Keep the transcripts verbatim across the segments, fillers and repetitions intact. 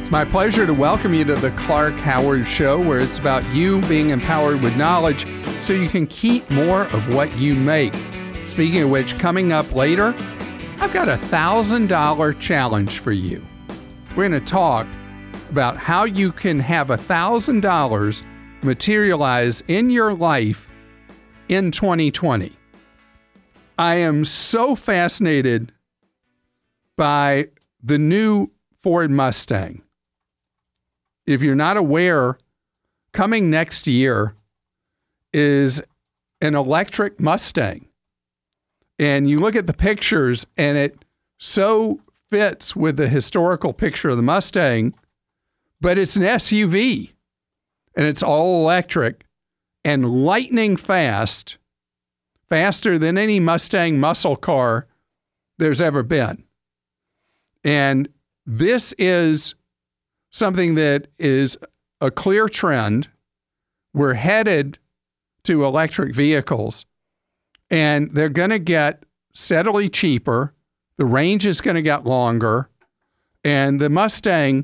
It's my pleasure to welcome you to the Clark Howard Show, where it's about you being empowered with knowledge so you can keep more of what you make. Speaking of which, coming up later, I've got a one thousand dollars challenge for you. We're going to talk about how you can have one thousand dollars materialize in your life in twenty twenty. I am so fascinated by the new Ford Mustang. If you're not aware, coming next year is an electric Mustang. And you look at the pictures and it so fits with the historical picture of the Mustang, but it's an S U V and it's all electric and lightning fast, faster than any Mustang muscle car there's ever been. And this is something that is a clear trend. We're headed to electric vehicles, and they're going to get steadily cheaper. The range is going to get longer, and the Mustang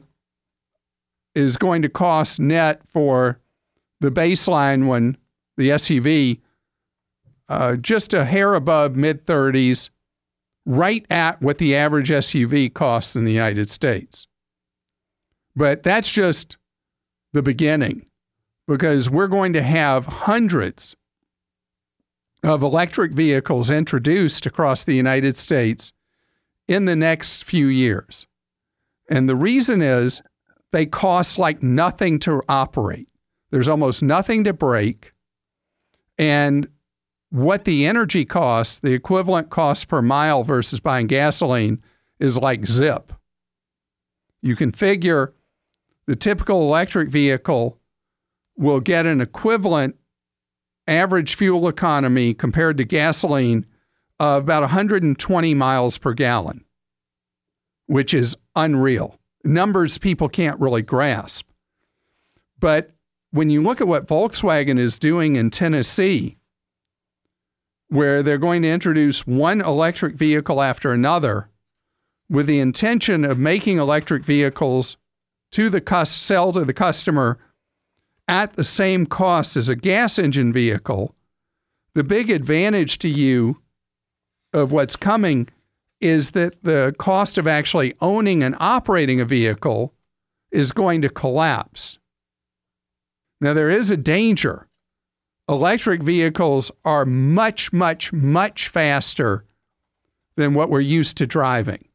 is going to cost net for the baseline when the S U V uh, just a hair above mid thirties, right at what the average S U V costs in the United States. But that's just the beginning, because we're going to have hundreds of electric vehicles introduced across the United States in the next few years. And the reason is they cost like nothing to operate. There's almost nothing to break. And what the energy costs, the equivalent cost per mile versus buying gasoline, is like zip. You can figure the typical electric vehicle will get an equivalent average fuel economy compared to gasoline of about one hundred twenty miles per gallon, which is unreal. Numbers people can't really grasp. But when you look at what Volkswagen is doing in Tennessee, where they're going to introduce one electric vehicle after another with the intention of making electric vehicles to the cus- sell to the customer at the same cost as a gas engine vehicle, the big advantage to you of what's coming is that the cost of actually owning and operating a vehicle is going to collapse. Now, there is a danger. Electric vehicles are much, much, much faster than what we're used to driving.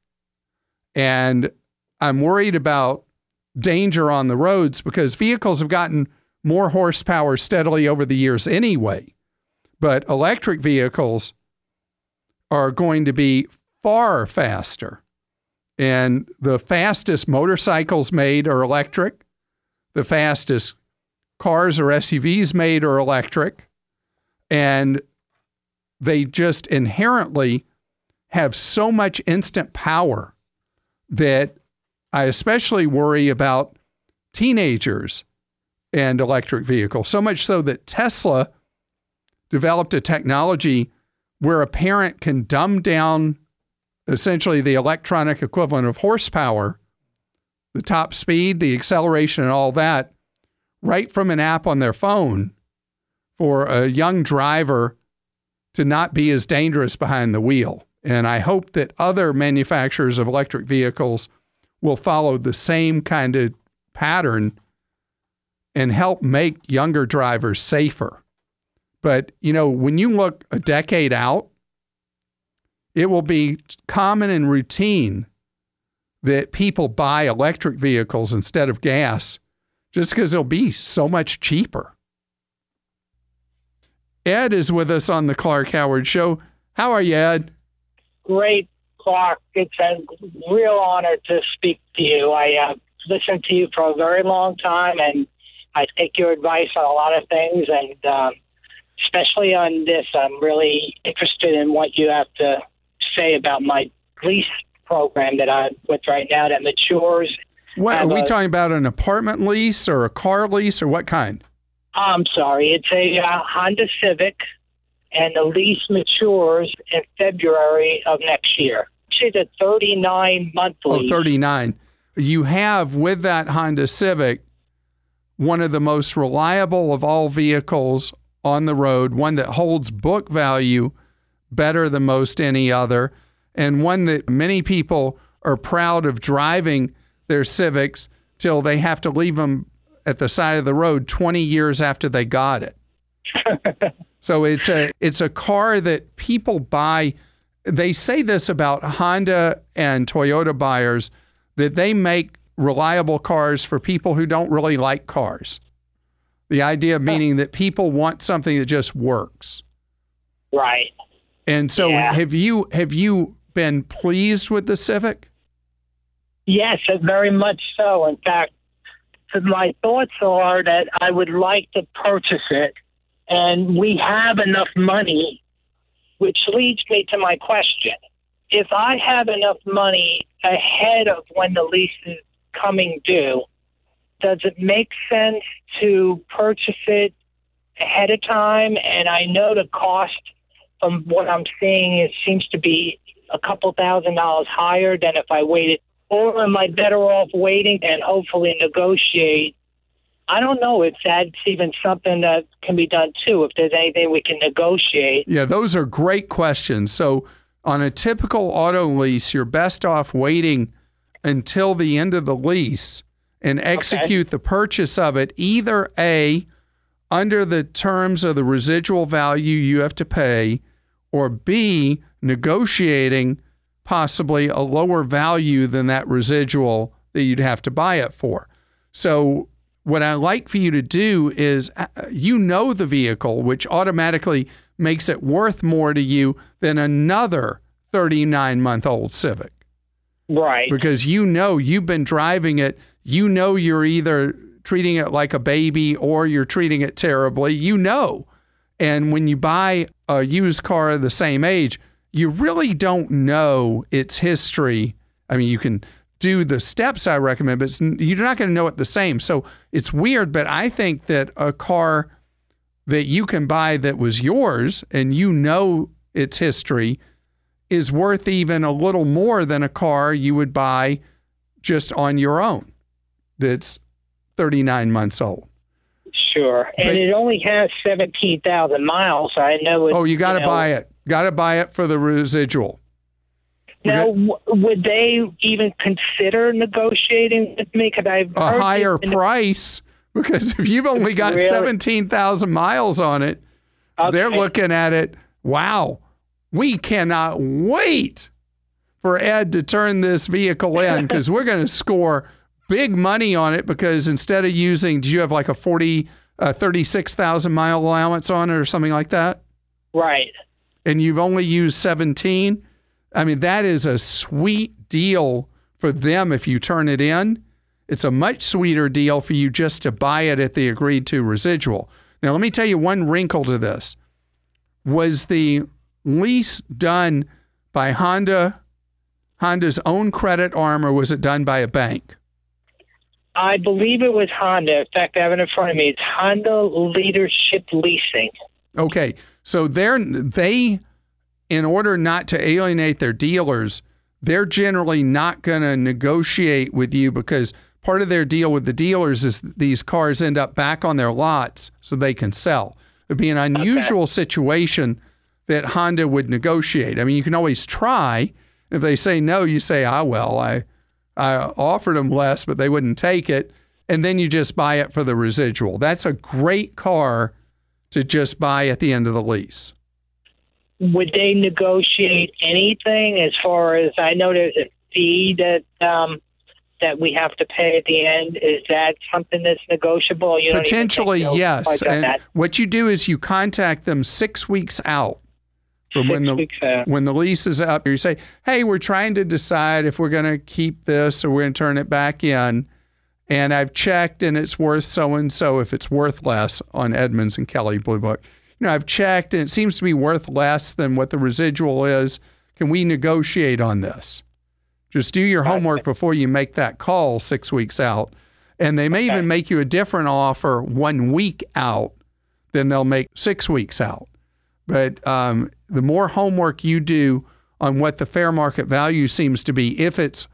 And I'm worried about danger on the roads because vehicles have gotten more horsepower steadily over the years anyway. But electric vehicles are going to be far faster. And the fastest motorcycles made are electric. The fastest cars or S U Vs made are electric. And they just inherently have so much instant power that I especially worry about teenagers and electric vehicles, so much so that Tesla developed a technology where a parent can dumb down essentially the electronic equivalent of horsepower, the top speed, the acceleration, and all that, right from an app on their phone for a young driver to not be as dangerous behind the wheel. And I hope that other manufacturers of electric vehicles will follow the same kind of pattern and help make younger drivers safer. But, you know, when you look a decade out, it will be common and routine that people buy electric vehicles instead of gas just because they'll be so much cheaper. Ed is with us on the Clark Howard Show. How are you, Ed? Great, Clark. It's a real honor to speak to you. I uh, listened to you for a very long time, and I take your advice on a lot of things, and um, especially on this, I'm really interested in what you have to say about my lease program that I'm with right now that matures. What, are we a, talking about an apartment lease or a car lease or what kind? I'm sorry. It's a uh, Honda Civic, and the lease matures in February of next year. It's a thirty-nine month lease. Oh, thirty-nine. you have with that Honda Civic one of the most reliable of all vehicles on the road, one that holds book value better than most any other, and one that many people are proud of driving their Civics till they have to leave them at the side of the road twenty years after they got it. So it's a it's a car that people buy. They say this about Honda and Toyota buyers, that they make reliable cars for people who don't really like cars. The idea meaning that people want something that just works. Right. And so Yeah. have you have you been pleased with the Civic? Yes, very much so. In fact, my thoughts are that I would like to purchase it, and we have enough money, which leads me to my question. If I have enough money ahead of when the lease is coming due, does it make sense to purchase it ahead of time? And I know the cost, from what I'm seeing, it seems to be a couple thousand dollars higher than if I waited. Or am I better off waiting and hopefully negotiate? I don't know if that's even something that can be done too, if there's anything we can negotiate. Yeah, those are great questions. So on a typical auto lease, you're best off waiting until the end of the lease and execute okay. the purchase of it, either A, under the terms of the residual value you have to pay, or B, negotiating possibly a lower value than that residual that you'd have to buy it for. So what I like for you to do is, you know the vehicle, which automatically makes it worth more to you than another thirty-nine-month-old Civic. Right. Because you know you've been driving it. You know you're either treating it like a baby or you're treating it terribly. You know. And when you buy a used car of the same age, you really don't know its history. I mean, you can do the steps I recommend, but it's, you're not going to know it the same. So it's weird, but I think that a car that you can buy that was yours and you know its history is worth even a little more than a car you would buy just on your own that's thirty-nine months old. Sure. And but, it only has seventeen thousand miles. I know it. Oh, you got to you know, buy it. Got to buy it for the residual. Now, w- would they even consider negotiating with me? Could I a higher price? Because if you've only got really? seventeen thousand miles on it, okay. they're looking at it. Wow, we cannot wait for Ed to turn this vehicle in because we're going to score big money on it. Because instead of using, do you have like a forty, uh, thirty-six thousand mile allowance on it or something like that? Right. And you've only used seventeen. I mean, that is a sweet deal for them if you turn it in. It's a much sweeter deal for you just to buy it at the agreed to residual. Now, let me tell you one wrinkle to this. Was the lease done by Honda, Honda's own credit arm, or was it done by a bank? I believe it was Honda. In fact, I have it in front of me. It's Honda Leadership Leasing. Okay, so they're, they, in order not to alienate their dealers, they're generally not going to negotiate with you because part of their deal with the dealers is these cars end up back on their lots so they can sell. It'd be an unusual okay. situation that Honda would negotiate. I mean, you can always try. If they say no, you say, ah, well, I, I offered them less, but they wouldn't take it. And then you just buy it for the residual. That's a great car to just buy at the end of the lease. Would they negotiate anything as far as, I know there's a fee that um, that we have to pay at the end. Is that something that's negotiable? You Potentially, don't yes. And that. What you do is you contact them six weeks out from six when the weeks out. when the lease is up. You say, hey, we're trying to decide if we're going to keep this or we're going to turn it back in. And I've checked and it's worth so-and-so if it's worth less on Edmunds and Kelley Blue Book. You know, I've checked and it seems to be worth less than what the residual is. Can we negotiate on this? Just do your homework before you make that call six weeks out. And they may okay. even make you a different offer one week out than they'll make six weeks out. But um, the more homework you do on what the fair market value seems to be, if it's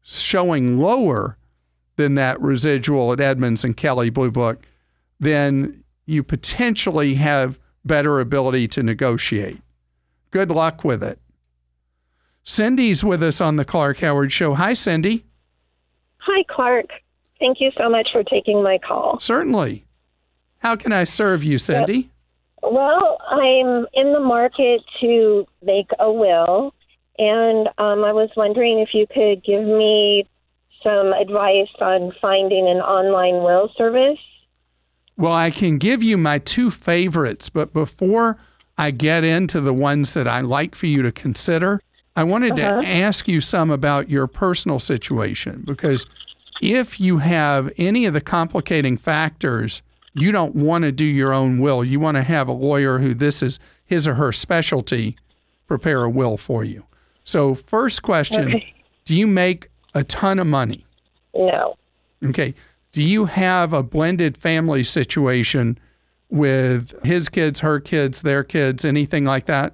showing lower than that residual at Edmunds and Kelley Blue Book, then you potentially have better ability to negotiate. Good luck with it. Cindy's with us on the Clark Howard Show. Hi, Cindy. Hi, Clark. Thank you so much for taking my call. Certainly. How can I serve you, Cindy? Well, I'm in the market to make a will, and um, I was wondering if you could give me some advice on finding an online will service. Well, I can give you my two favorites, but before I get into the ones that I like for you to consider, I wanted uh-huh. to ask you some about your personal situation, because if you have any of the complicating factors, you don't want to do your own will. You want to have a lawyer who this is his or her specialty prepare a will for you. So first question, okay. Do you make a ton of money? No. Okay. Do you have a blended family situation with his kids, her kids, their kids, anything like that?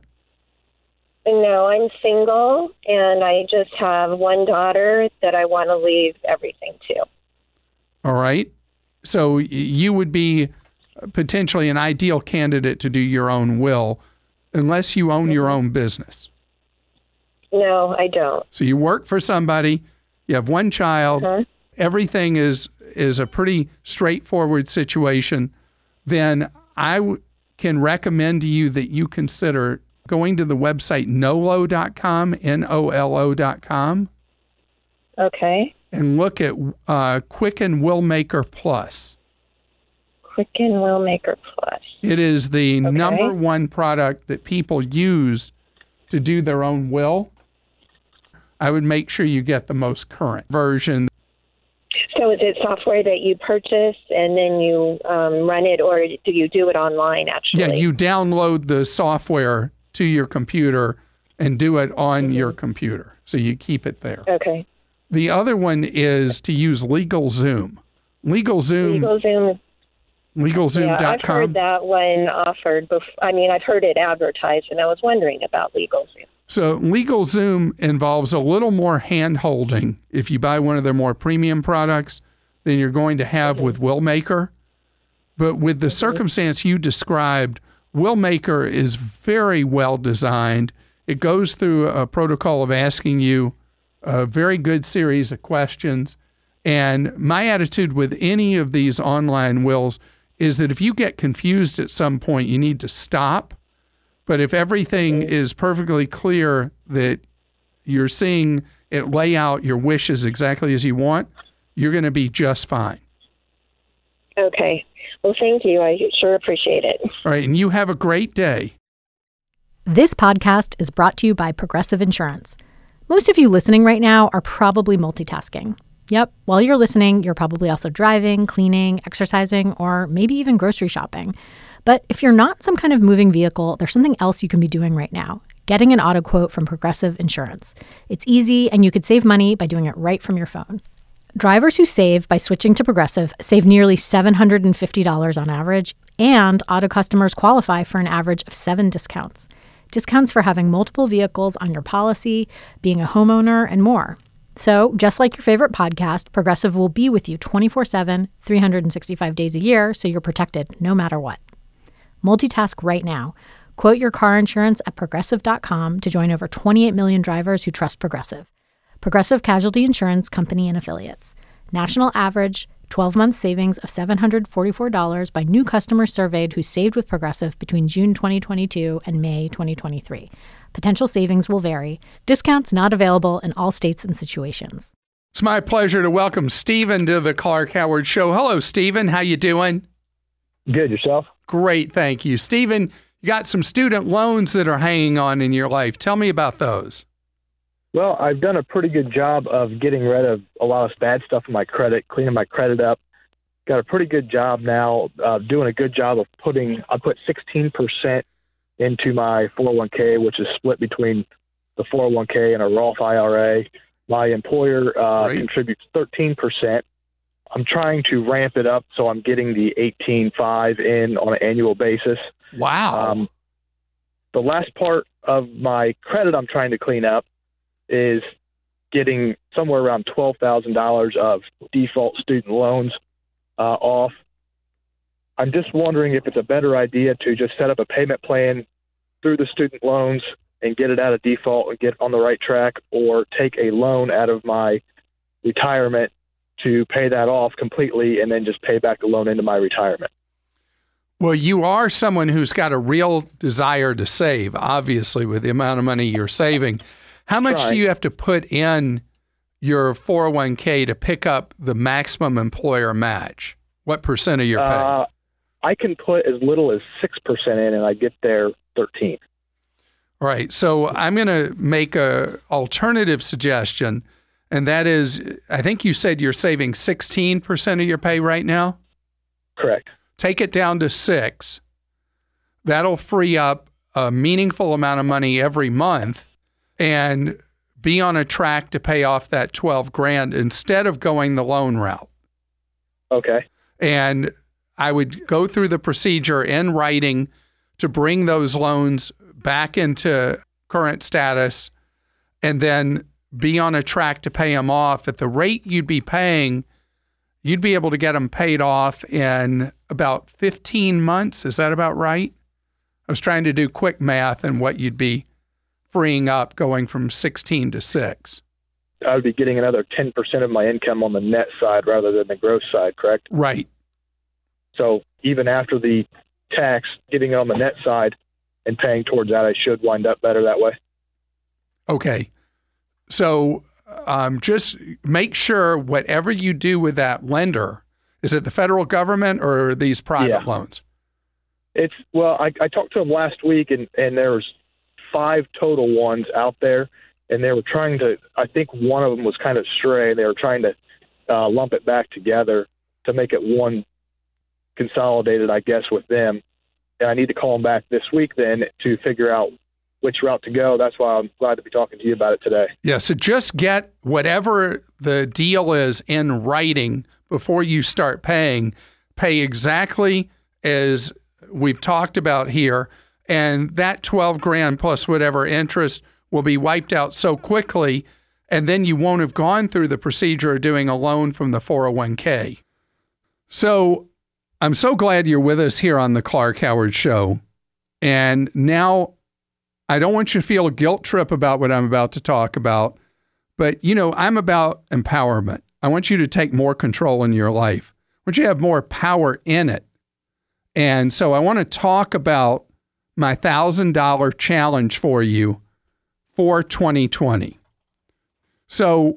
No, I'm single, and I just have one daughter that I want to leave everything to. All right. So you would be potentially an ideal candidate to do your own will, unless you own mm-hmm. your own business. No, I don't. So you work for somebody, you have one child, uh-huh. everything is is a pretty straightforward situation. Then I w- can recommend to you that you consider going to the website nolo dot com, N O L O dot com. Okay. And look at uh, Quicken Willmaker Plus. Quicken Willmaker Plus. It is the okay. number one product that people use to do their own will. I would make sure you get the most current version. So is it software that you purchase and then you um, run it, or do you do it online, actually? Yeah, you download the software to your computer and do it on mm-hmm. your computer. So you keep it there. Okay. The other one is to use LegalZoom. LegalZoom. LegalZoom. LegalZoom dot com. Yeah, I've heard that one offered before. I mean, I've heard it advertised, and I was wondering about LegalZoom. So LegalZoom involves a little more hand-holding if you buy one of their more premium products than you're going to have mm-hmm. with Willmaker. But with the mm-hmm. circumstance you described, Willmaker is very well designed. It goes through a protocol of asking you a very good series of questions. And my attitude with any of these online wills is that if you get confused at some point, you need to stop. But if everything is perfectly clear that you're seeing it lay out your wishes exactly as you want, you're going to be just fine. Okay. Well, thank you. I sure appreciate it. All right. And you have a great day. This podcast is brought to you by Progressive Insurance. Most of you listening right now are probably multitasking. Yep, while you're listening, you're probably also driving, cleaning, exercising, or maybe even grocery shopping. But if you're not some kind of moving vehicle, there's something else you can be doing right now. Getting an auto quote from Progressive Insurance. It's easy, and you could save money by doing it right from your phone. Drivers who save by switching to Progressive save nearly seven hundred fifty dollars on average, and auto customers qualify for an average of seven discounts. Discounts for having multiple vehicles on your policy, being a homeowner, and more. So, just like your favorite podcast, Progressive will be with you twenty-four seven, three hundred sixty-five days a year, so you're protected no matter what. Multitask right now. Quote your car insurance at Progressive dot com to join over twenty-eight million drivers who trust Progressive. Progressive Casualty Insurance Company and Affiliates. National average twelve-month savings of seven hundred forty-four dollars by new customers surveyed who saved with Progressive between June twenty twenty-two and May twenty twenty-three. Potential savings will vary. Discounts not available in all states and situations. It's my pleasure to welcome Stephen to the Clark Howard Show. Hello, Stephen. How you doing? Good. Yourself? Great. Thank you. Stephen, you got some student loans that are hanging on in your life. Tell me about those. Well, I've done a pretty good job of getting rid of a lot of bad stuff in my credit, cleaning my credit up. Got a pretty good job now, uh, doing a good job of putting, I put sixteen percent into my four oh one k, which is split between the four oh one k and a Roth I R A. My employer uh, contributes thirteen percent. I'm trying to ramp it up, so I'm getting the eighteen point five in on an annual basis. Wow. Um, the last part of my credit I'm trying to clean up is getting somewhere around twelve thousand dollars of default student loans uh, off. I'm just wondering if it's a better idea to just set up a payment plan through the student loans and get it out of default and get on the right track, or take a loan out of my retirement to pay that off completely and then just pay back the loan into my retirement. Well, you are someone who's got a real desire to save, obviously, with the amount of money you're saving. How much Right. do you have to put in your four oh one k to pick up the maximum employer match? What percent of your pay? Uh, I can put as little as six percent in, and I get there thirteen. Right. So I'm going to make a alternative suggestion, and that is, I think you said you're saving sixteen percent of your pay right now? Correct. Take it down to six. That'll free up a meaningful amount of money every month and be on a track to pay off that twelve grand instead of going the loan route. Okay. And I would go through the procedure in writing to bring those loans back into current status and then be on a track to pay them off. At the rate you'd be paying, you'd be able to get them paid off in about fifteen months. Is that about right? I was trying to do quick math and what you'd be freeing up going from sixteen to six. I would be getting another ten percent of my income on the net side rather than the gross side, correct? Right. So even after the tax, getting it on the net side and paying towards that, I should wind up better that way. Okay. So um, just make sure whatever you do with that lender, is it the federal government or are these private Yeah. loans? It's well, I, I talked to them last week, and, and there was five total ones out there, and they were trying to. I think one of them was kind of stray. They were trying to uh, lump it back together to make it one consolidated, I guess, with them. And I need to call them back this week then to figure out which route to go. That's why I'm glad to be talking to you about it today. Yeah. So just get whatever the deal is in writing before you start paying. Pay exactly as we've talked about here, and that twelve grand plus whatever interest will be wiped out so quickly, and then you won't have gone through the procedure of doing a loan from the four oh one k. So I'm so glad you're with us here on the Clark Howard Show. And now I don't want you to feel a guilt trip about what I'm about to talk about, but you know, I'm about empowerment. I want you to take more control in your life. I want you to have more power in it. And so I want to talk about my one thousand dollars challenge for you for twenty twenty. So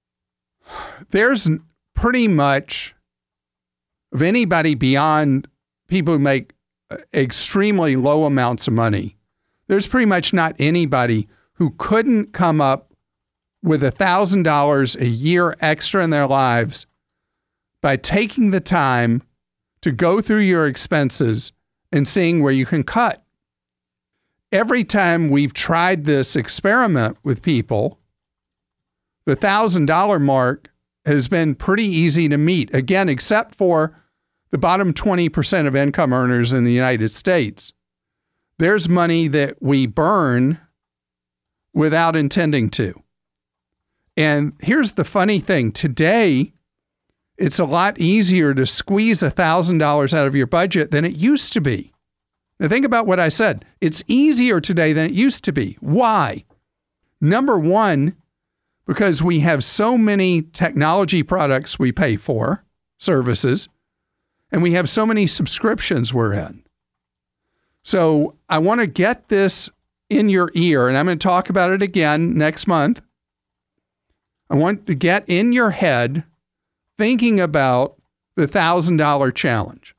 there's pretty much of anybody beyond people who make extremely low amounts of money, there's pretty much not anybody who couldn't come up with one thousand dollars a year extra in their lives by taking the time to go through your expenses and seeing where you can cut. Every time we've tried this experiment with people, the one thousand dollars mark has been pretty easy to meet, again, except for the bottom twenty percent of income earners in the United States. There's money that we burn without intending to. And here's the funny thing. Today, it's a lot easier to squeeze one thousand dollars out of your budget than it used to be. Now think about what I said. It's easier today than it used to be. Why? Number one, because we have so many technology products we pay for, services, and we have so many subscriptions we're in. So I want to get this in your ear, and I'm going to talk about it again next month. I want to get in your head thinking about the one thousand dollars challenge.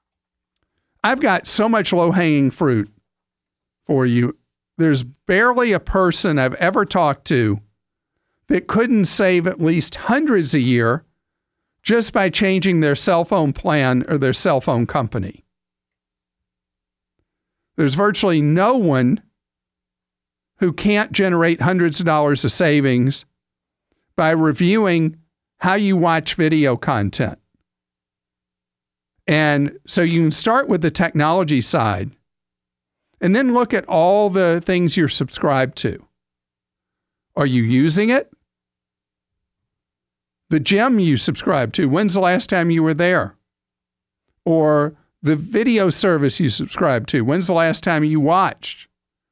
I've got so much low-hanging fruit for you. There's barely a person I've ever talked to that couldn't save at least hundreds a year just by changing their cell phone plan or their cell phone company. There's virtually no one who can't generate hundreds of dollars of savings by reviewing how you watch video content. And so you can start with the technology side and then look at all the things you're subscribed to. Are you using it? The gym you subscribe to, when's the last time you were there? Or the video service you subscribe to, when's the last time you watched?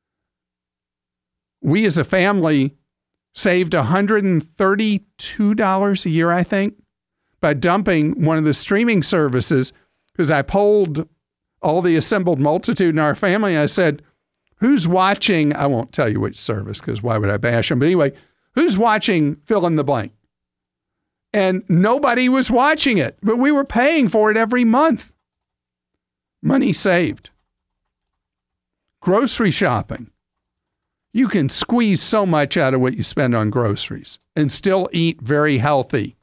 We as a family saved one hundred thirty-two dollars a year, I think, by dumping one of the streaming services, because I polled all the assembled multitude in our family. I said, who's watching? I won't tell you which service, because why would I bash them? But anyway, who's watching fill in the blank? And nobody was watching it, but we were paying for it every month. Money saved. Grocery shopping. You can squeeze so much out of what you spend on groceries and still eat very healthy.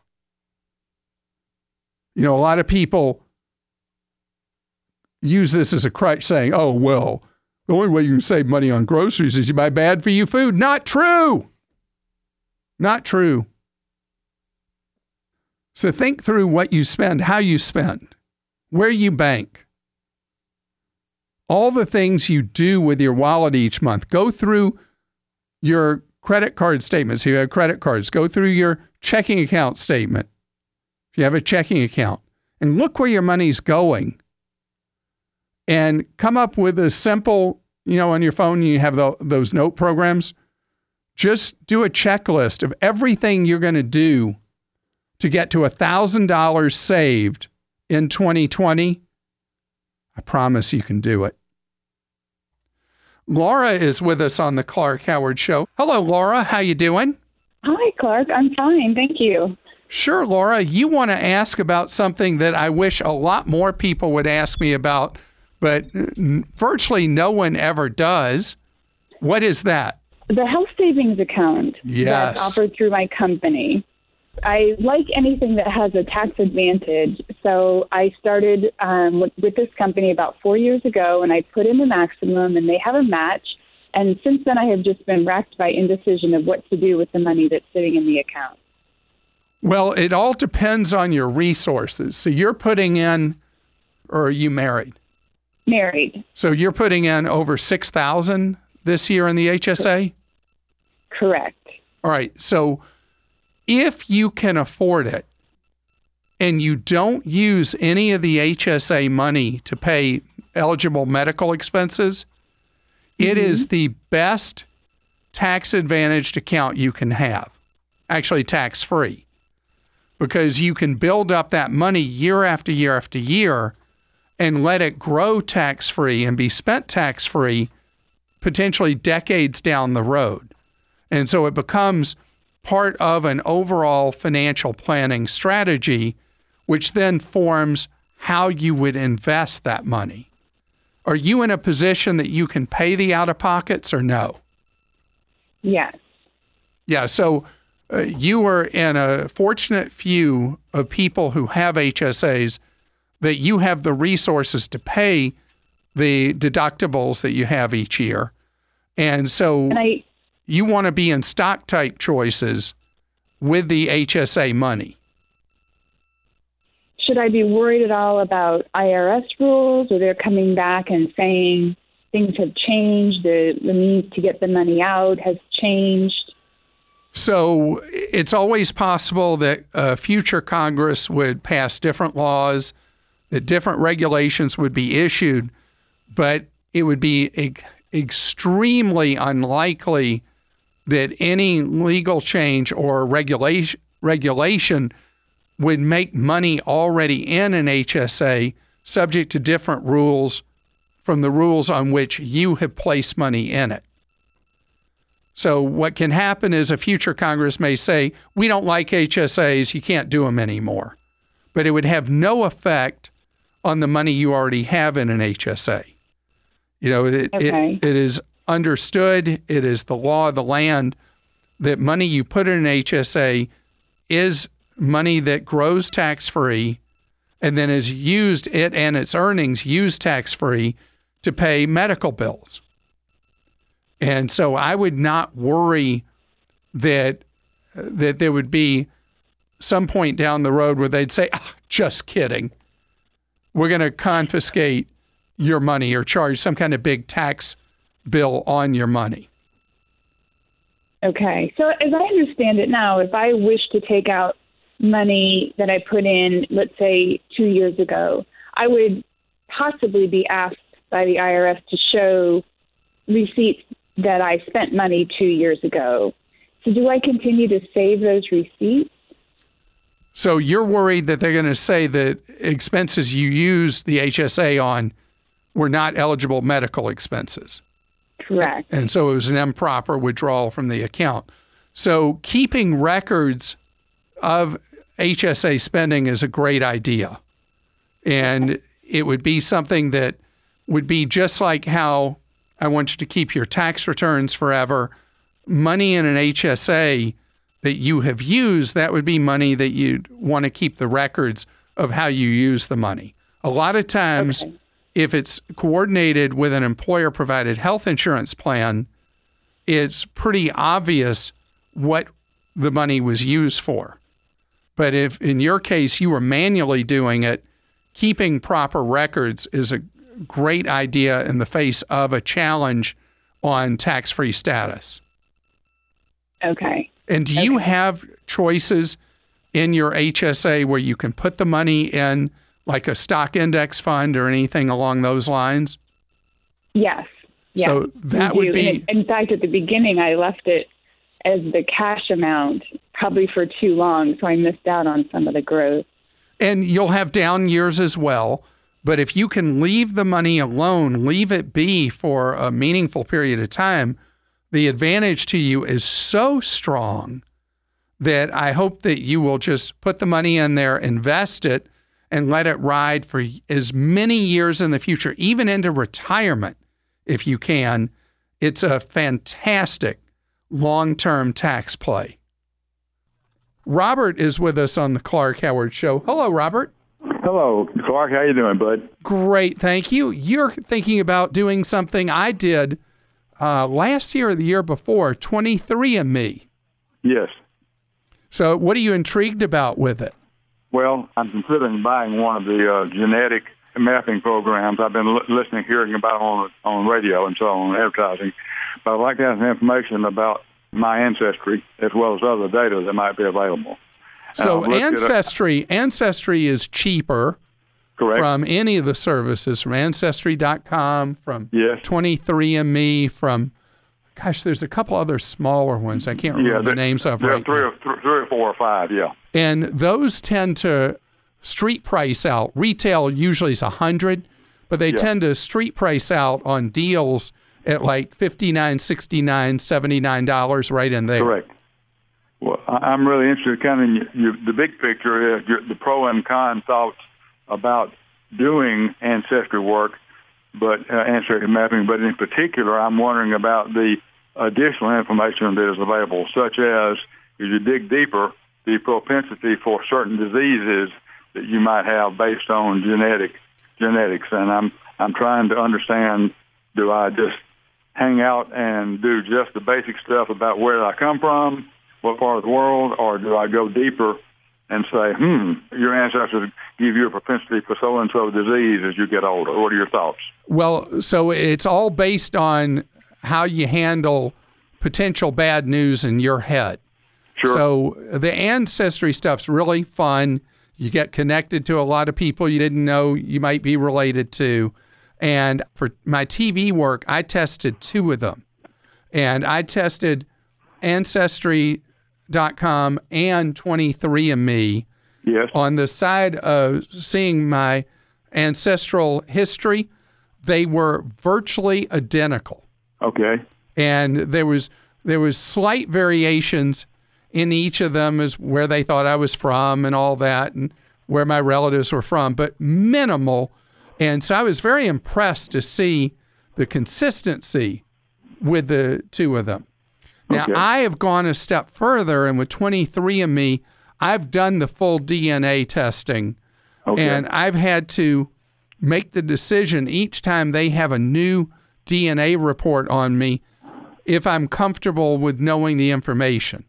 You know, a lot of people use this as a crutch, saying, oh, well, the only way you can save money on groceries is you buy bad for you food. Not true. Not true. So think through what you spend, how you spend, where you bank, all the things you do with your wallet each month. Go through your credit card statements if you have credit cards. Go through your checking account statement if you have a checking account, and look where your money's going. And come up with a simple, you know, on your phone, you have the, those note programs. Just do a checklist of everything you're going to do to get to one thousand dollars saved in twenty twenty. I promise you can do it. Laura is with us on the Clark Howard Show. Hello, Laura. How you doing? Hi, Clark. I'm fine. Thank you. Sure, Laura. You want to ask about something that I wish a lot more people would ask me about, but virtually no one ever does. What is that? The health savings account yes. that's offered through my company. I like anything that has a tax advantage. So I started um, with, with this company about four years ago, and I put in the maximum, and they have a match. And since then, I have just been racked by indecision of what to do with the money that's sitting in the account. Well, it all depends on your resources. So you're putting in, or are you married? Married. So you're putting in over six thousand dollars this year in the H S A? Correct. All right. So if you can afford it and you don't use any of the H S A money to pay eligible medical expenses, mm-hmm. it is the best tax advantaged account you can have. Actually, tax-free. Because you can build up that money year after year after year and let it grow tax-free and be spent tax-free potentially decades down the road. And so it becomes part of an overall financial planning strategy, which then forms how you would invest that money. Are you in a position that you can pay the out-of-pockets or no? Yes. Yeah, so uh, you are in a fortunate few of people who have H S As that you have the resources to pay the deductibles that you have each year. And so and I, you want to be in stock type choices with the H S A money. Should I be worried at all about I R S rules, or they're coming back and saying things have changed, the, the need to get the money out has changed? So it's always possible that a future Congress would pass different laws, that different regulations would be issued, but it would be e- extremely unlikely that any legal change or regulation regulation would make money already in an H S A subject to different rules from the rules on which you have placed money in it. So what can happen is a future Congress may say, we don't like H S As, you can't do them anymore. But it would have no effect on the money you already have in an H S A. You know, it, okay. it, it is understood, it is the law of the land that money you put in an H S A is money that grows tax-free and then is used, it and its earnings used tax-free to pay medical bills. And so I would not worry that that there would be some point down the road where they'd say, oh, just kidding. We're going to confiscate your money or charge some kind of big tax bill on your money. Okay. So as I understand it now, if I wish to take out money that I put in, let's say two years ago, I would possibly be asked by the I R S to show receipts that I spent money two years ago. So do I continue to save those receipts? So you're worried that they're going to say that expenses you used the H S A on were not eligible medical expenses. Correct. And so it was an improper withdrawal from the account. So keeping records of H S A spending is a great idea. And it would be something that would be just like how I want you to keep your tax returns forever. Money in an H S A that you have used, that would be money that you'd want to keep the records of how you use the money. A lot of times, okay. if it's coordinated with an employer-provided health insurance plan, it's pretty obvious what the money was used for. But if in your case you were manually doing it, keeping proper records is a great idea in the face of a challenge on tax-free status. Okay. And do you okay. have choices in your H S A where you can put the money in like a stock index fund or anything along those lines? Yes. yes so that would be... In, in fact, at the beginning, I left it as the cash amount probably for too long, so I missed out on some of the growth. And you'll have down years as well. But if you can leave the money alone, leave it be for a meaningful period of time, the advantage to you is so strong that I hope that you will just put the money in there, invest it, and let it ride for as many years in the future, even into retirement, if you can. It's a fantastic long-term tax play. Robert is with us on the Clark Howard Show. Hello, Robert. Hello, Clark. How you doing, bud? Great, thank you. You're thinking about doing something I did uh, last year or the year before, twenty-three and me. Yes. So what are you intrigued about with it? Well, I'm considering buying one of the uh, genetic mapping programs. I've been l- listening, hearing about on on radio and so on, advertising. But I'd like to have some information about my ancestry as well as other data that might be available. So Ancestry, Ancestry is cheaper Correct. from any of the services, from Ancestry dot com, from yes. twenty-three and me, from, gosh, there's a couple other smaller ones. I can't remember yeah, the names of there right are three now. or, th- three or four or five, yeah. And those tend to street price out. Retail usually is one hundred, but they yeah. tend to street price out on deals at like fifty-nine dollars, sixty-nine dollars, seventy-nine dollars right in there. Correct. Well, I'm really interested kind of in your, the big picture, is your, the pro and con thoughts about doing ancestry work, but uh, ancestry mapping. But in particular, I'm wondering about the additional information that is available, such as, as you dig deeper, the propensity for certain diseases that you might have based on genetic genetics. And I'm I'm trying to understand: do I just hang out and do just the basic stuff about where I come from, what part of the world, or do I go deeper and say, hmm, your ancestors give you a propensity for so-and-so disease as you get older? What are your thoughts? Well, so it's all based on how you handle potential bad news in your head. Sure. So the ancestry stuff's really fun. You get connected to a lot of people you didn't know you might be related to. And for my T V work, I tested two of them. And I tested Ancestry dot com and twenty-three and me. Yes. On the side of seeing my ancestral history, they were virtually identical. Okay. And there was there was slight variations in each of them as where they thought I was from and all that, and where my relatives were from, but minimal. And so I was very impressed to see the consistency with the two of them. Now, okay. I have gone a step further, and with twenty-three and me, I've done the full D N A testing, okay. and I've had to make the decision each time they have a new D N A report on me if I'm comfortable with knowing the information.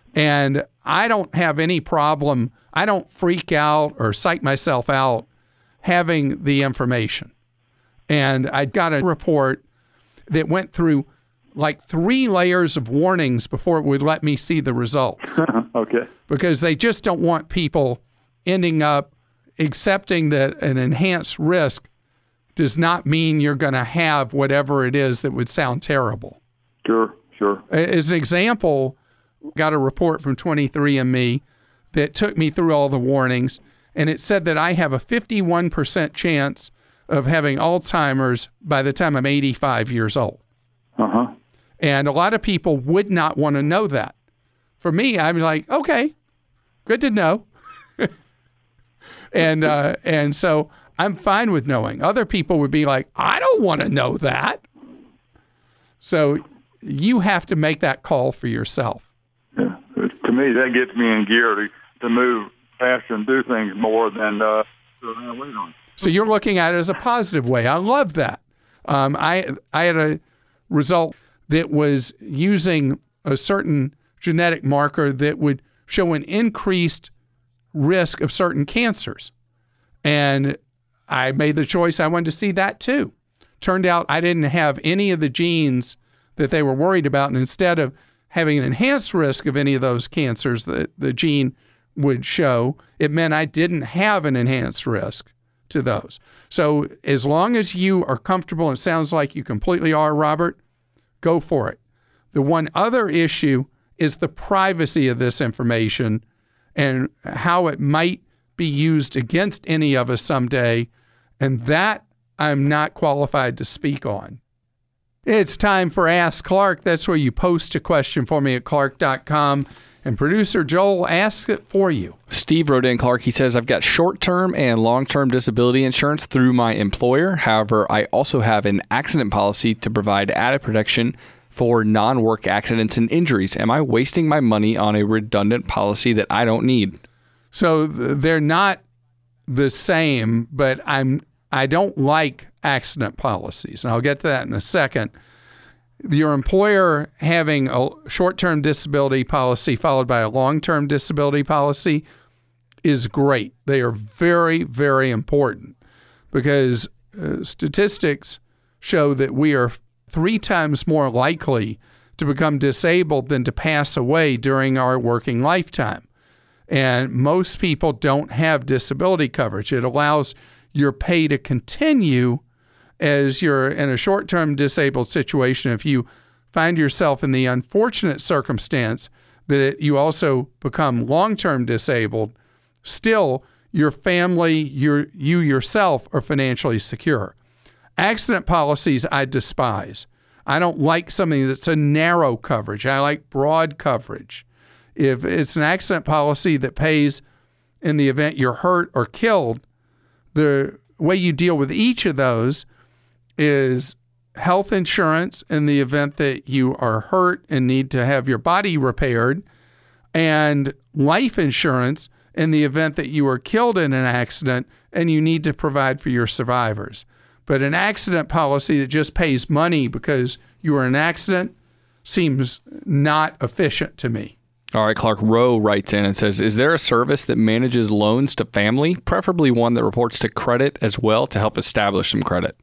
And I don't have any problem. I don't freak out or psych myself out having the information. And I got a report that went through like three layers of warnings before it would let me see the results. Okay. Because they just don't want people ending up accepting that an enhanced risk does not mean you're going to have whatever it is that would sound terrible. Sure, sure. As an example, got a report from twenty-three and me that took me through all the warnings, and it said that I have a fifty-one percent chance of having Alzheimer's by the time I'm eighty-five years old. Uh-huh. And a lot of people would not want to know that. For me, I'm like, okay, good to know. and uh, and so I'm fine with knowing. Other people would be like, I don't want to know that. So you have to make that call for yourself. Yeah. To me, that gets me in gear to, to move faster and do things more than uh, to wait on. So you're looking at it as a positive way. I love that. Um, I I had a result that was using a certain genetic marker that would show an increased risk of certain cancers. And I made the choice I wanted to see that too. Turned out I didn't have any of the genes that they were worried about. And instead of having an enhanced risk of any of those cancers that the gene would show, it meant I didn't have an enhanced risk to those. So as long as you are comfortable, and it sounds like you completely are, Robert, go for it. The one other issue is the privacy of this information and how it might be used against any of us someday. And that I'm not qualified to speak on. It's time for Ask Clark. That's where you post a question for me at clark dot com. And producer Joel asks it for you. Steve wrote in, Clark. He says, I've got short-term and long-term disability insurance through my employer. However, I also have an accident policy to provide added protection for non-work accidents and injuries. Am I wasting my money on a redundant policy that I don't need? So they're not the same, but I'm I don't like accident policies. And I'll get to that in a second. Your employer having a short-term disability policy followed by a long-term disability policy is great. They are very, very important because uh, statistics show that we are three times more likely to become disabled than to pass away during our working lifetime. And most people don't have disability coverage. It allows your pay to continue as you're in a short-term disabled situation. If you find yourself in the unfortunate circumstance that it, you also become long-term disabled, still your family, your, you yourself are financially secure. Accident policies I despise. I don't like something that's a narrow coverage. I like broad coverage. If it's an accident policy that pays in the event you're hurt or killed, the way you deal with each of those is health insurance in the event that you are hurt and need to have your body repaired, and life insurance in the event that you are killed in an accident and you need to provide for your survivors. But an accident policy that just pays money because you were in an accident seems not efficient to me. All right, Clark Rowe writes in and says, is there a service that manages loans to family, preferably one that reports to credit as well to help establish some credit?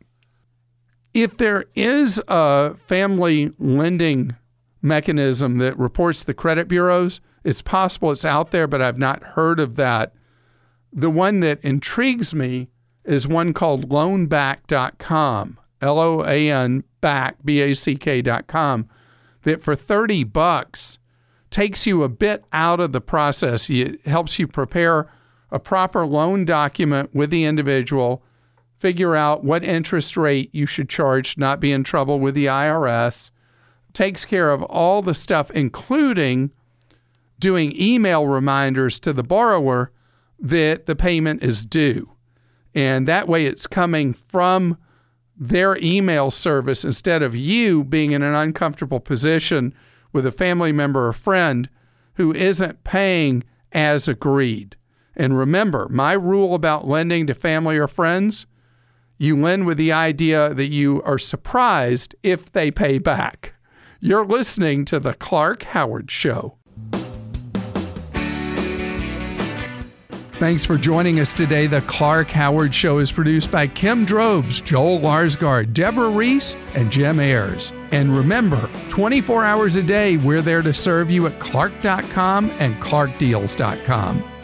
If there is a family lending mechanism that reports to credit bureaus, it's possible it's out there, but I've not heard of that. The one that intrigues me is one called loan back dot com, L O A N back, B A C K dot com, that for thirty bucks takes you a bit out of the process. It helps you prepare a proper loan document with the individual, figure out what interest rate you should charge to not be in trouble with the I R S, takes care of all the stuff, including doing email reminders to the borrower that the payment is due. And that way it's coming from their email service instead of you being in an uncomfortable position with a family member or friend who isn't paying as agreed. And remember, my rule about lending to family or friends, you lend with the idea that you are surprised if they pay back. You're listening to The Clark Howard Show. Thanks for joining us today. The Clark Howard Show is produced by Kim Drobes, Joel Larsgaard, Deborah Reese, and Jim Ayers. And remember, twenty-four hours a day, we're there to serve you at clark dot com and clark deals dot com.